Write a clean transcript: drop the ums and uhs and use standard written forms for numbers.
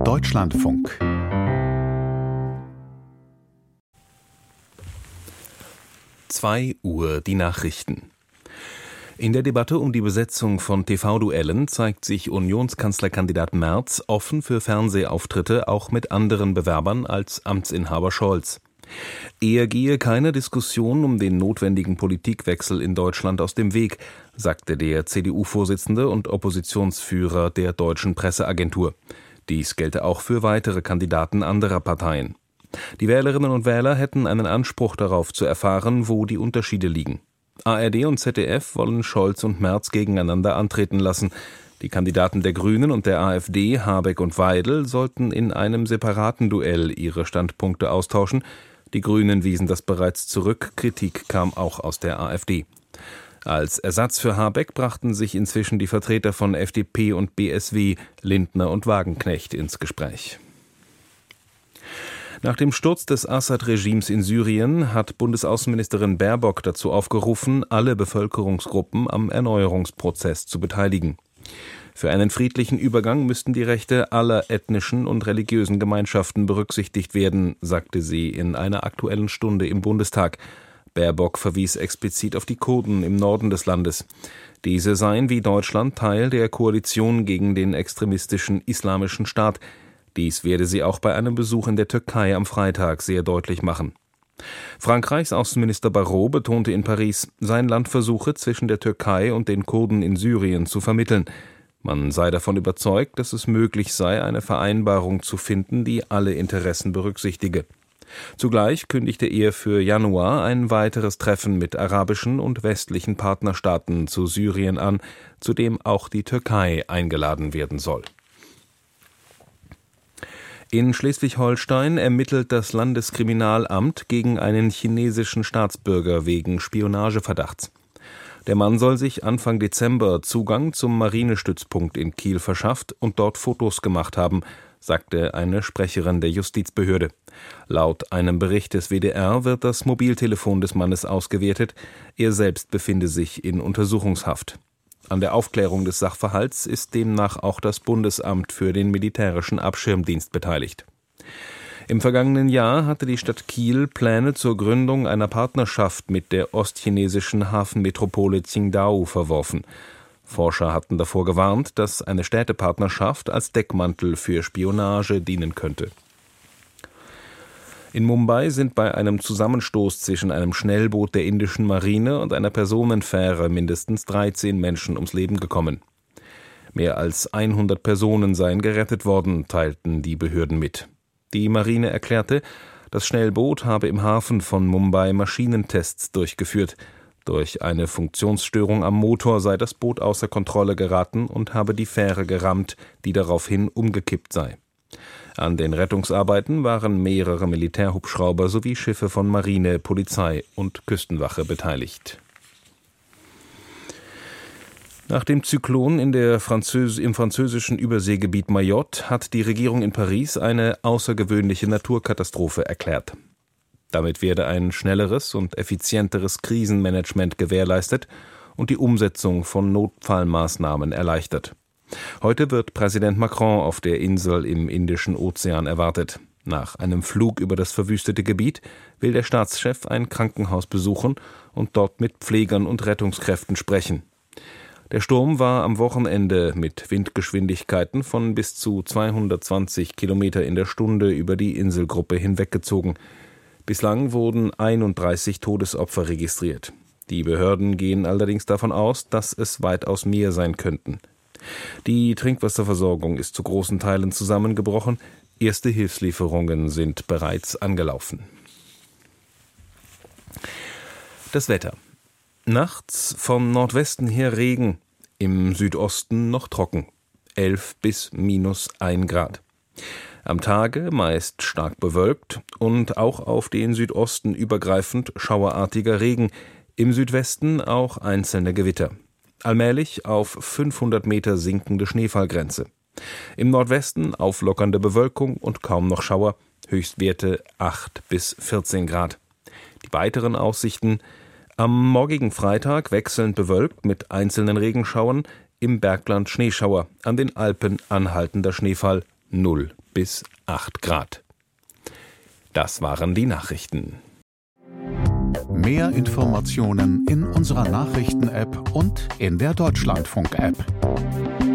Deutschlandfunk. Uhr die Nachrichten. In der Debatte um die Besetzung von TV-Duellen zeigt sich Unionskanzlerkandidat Merz offen für Fernsehauftritte auch mit anderen Bewerbern als Amtsinhaber Scholz. Er gehe keine Diskussion um den notwendigen Politikwechsel in Deutschland aus dem Weg, sagte der CDU-Vorsitzende und Oppositionsführer der Deutschen Presseagentur. Dies gelte auch für weitere Kandidaten anderer Parteien. Die Wählerinnen und Wähler hätten einen Anspruch darauf zu erfahren, wo die Unterschiede liegen. ARD und ZDF wollen Scholz und Merz gegeneinander antreten lassen. Die Kandidaten der Grünen und der AfD, Habeck und Weidel, sollten in einem separaten Duell ihre Standpunkte austauschen. Die Grünen wiesen das bereits zurück, Kritik kam auch aus der AfD. Als Ersatz für Habeck brachten sich inzwischen die Vertreter von FDP und BSW, Lindner und Wagenknecht, ins Gespräch. Nach dem Sturz des Assad-Regimes in Syrien hat Bundesaußenministerin Baerbock dazu aufgerufen, alle Bevölkerungsgruppen am Erneuerungsprozess zu beteiligen. Für einen friedlichen Übergang müssten die Rechte aller ethnischen und religiösen Gemeinschaften berücksichtigt werden, sagte sie in einer Aktuellen Stunde im Bundestag. Baerbock verwies explizit auf die Kurden im Norden des Landes. Diese seien wie Deutschland Teil der Koalition gegen den extremistischen Islamischen Staat. Dies werde sie auch bei einem Besuch in der Türkei am Freitag sehr deutlich machen. Frankreichs Außenminister Barrot betonte in Paris, sein Land versuche zwischen der Türkei und den Kurden in Syrien zu vermitteln. Man sei davon überzeugt, dass es möglich sei, eine Vereinbarung zu finden, die alle Interessen berücksichtige. Zugleich kündigte er für Januar ein weiteres Treffen mit arabischen und westlichen Partnerstaaten zu Syrien an, zu dem auch die Türkei eingeladen werden soll. In Schleswig-Holstein ermittelt das Landeskriminalamt gegen einen chinesischen Staatsbürger wegen Spionageverdachts. Der Mann soll sich Anfang Dezember Zugang zum Marinestützpunkt in Kiel verschafft und dort Fotos gemacht haben, sagte eine Sprecherin der Justizbehörde. Laut einem Bericht des WDR wird das Mobiltelefon des Mannes ausgewertet. Er selbst befinde sich in Untersuchungshaft. An der Aufklärung des Sachverhalts ist demnach auch das Bundesamt für den militärischen Abschirmdienst beteiligt. Im vergangenen Jahr hatte die Stadt Kiel Pläne zur Gründung einer Partnerschaft mit der ostchinesischen Hafenmetropole Qingdao verworfen. Forscher hatten davor gewarnt, dass eine Städtepartnerschaft als Deckmantel für Spionage dienen könnte. In Mumbai sind bei einem Zusammenstoß zwischen einem Schnellboot der indischen Marine und einer Personenfähre mindestens 13 Menschen ums Leben gekommen. Mehr als 100 Personen seien gerettet worden, teilten die Behörden mit. Die Marine erklärte, das Schnellboot habe im Hafen von Mumbai Maschinentests durchgeführt. Durch eine Funktionsstörung am Motor sei das Boot außer Kontrolle geraten und habe die Fähre gerammt, die daraufhin umgekippt sei. An den Rettungsarbeiten waren mehrere Militärhubschrauber sowie Schiffe von Marine, Polizei und Küstenwache beteiligt. Nach dem Zyklon im französischen Überseegebiet Mayotte hat die Regierung in Paris eine außergewöhnliche Naturkatastrophe erklärt. Damit werde ein schnelleres und effizienteres Krisenmanagement gewährleistet und die Umsetzung von Notfallmaßnahmen erleichtert. Heute wird Präsident Macron auf der Insel im Indischen Ozean erwartet. Nach einem Flug über das verwüstete Gebiet will der Staatschef ein Krankenhaus besuchen und dort mit Pflegern und Rettungskräften sprechen. Der Sturm war am Wochenende mit Windgeschwindigkeiten von bis zu 220 Kilometer in der Stunde über die Inselgruppe hinweggezogen. Bislang wurden 31 Todesopfer registriert. Die Behörden gehen allerdings davon aus, dass es weitaus mehr sein könnten. Die Trinkwasserversorgung ist zu großen Teilen zusammengebrochen. Erste Hilfslieferungen sind bereits angelaufen. Das Wetter. Nachts vom Nordwesten her Regen, im Südosten noch trocken. 11 bis -1 Grad. Am Tage meist stark bewölkt und auch auf den Südosten übergreifend schauerartiger Regen, im Südwesten auch einzelne Gewitter. Allmählich auf 500 Meter sinkende Schneefallgrenze. Im Nordwesten auflockernde Bewölkung und kaum noch Schauer, Höchstwerte 8 bis 14 Grad. Die weiteren Aussichten: am morgigen Freitag wechselnd bewölkt mit einzelnen Regenschauern, im Bergland Schneeschauer, an den Alpen anhaltender Schneefall 0 bis 8 Grad. Das waren die Nachrichten. Mehr Informationen in unserer Nachrichten-App und in der Deutschlandfunk-App.